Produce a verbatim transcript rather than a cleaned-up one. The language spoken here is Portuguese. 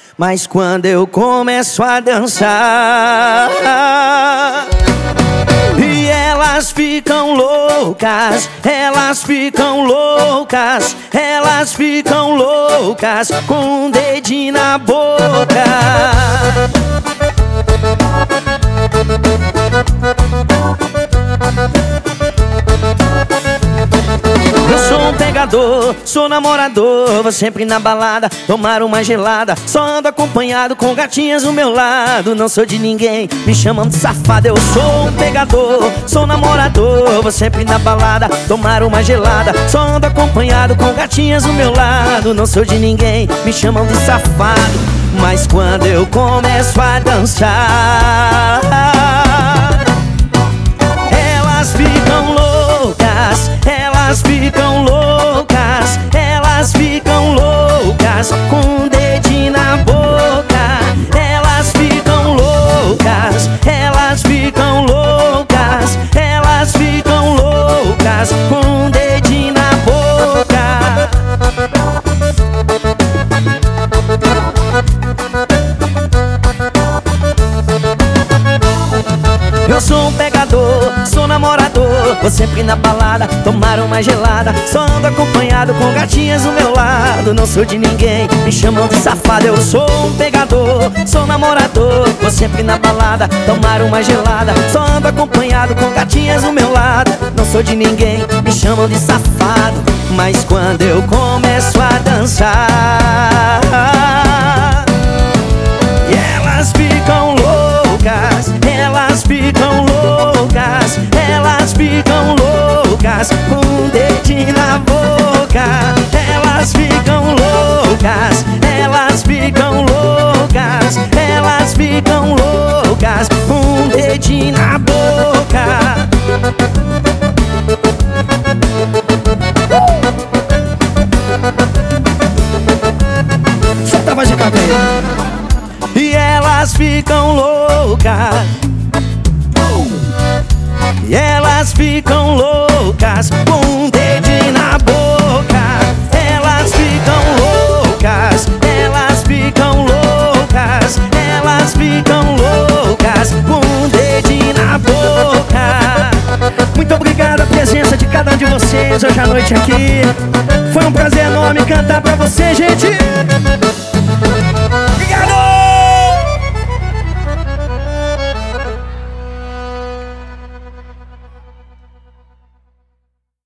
Mas quando eu começo a dançar, e elas ficam loucas, elas ficam loucas, elas ficam loucas, com um dedinho na boca. Eu sou um pegador, sou namorador, vou sempre na balada tomar uma gelada. Só ando acompanhado com gatinhas do meu lado. Não sou de ninguém, me chamam de safado. Eu sou um pegador, sou namorador, vou sempre na balada tomar uma gelada. Só ando acompanhado com gatinhas do meu lado. Não sou de ninguém, me chamam de safado. Mas quando eu começo a dançar, elas ficam loucas, elas ficam loucas, elas ficam loucas, com um dedinho na boca. Elas ficam loucas, elas ficam loucas, elas ficam loucas, com um dedinho na boca. Eu sou um pegador, sou namorador, vou sempre na balada tomar uma gelada. Só ando acompanhado com gatinhas do meu lado. Não sou de ninguém, me chamam de safado. Eu sou um pegador, sou namorador, vou sempre na balada tomar uma gelada. Só ando acompanhado com gatinhas do meu lado. Não sou de ninguém, me chamam de safado. Mas quando eu começo a dançar, e elas ficam loucas, elas ficam loucas, elas ficam loucas, com um dedinho na boca. Elas ficam loucas, elas ficam loucas, elas ficam loucas, com um dedinho na boca. Solta a voz de cabelo. E elas ficam loucas, e elas ficam loucas, com um dedinho na boca. Elas ficam loucas, elas ficam loucas, elas ficam loucas, com um dedinho na boca. Muito obrigado a presença de cada um de vocês hoje à noite aqui. Foi um prazer enorme cantar pra você, gente.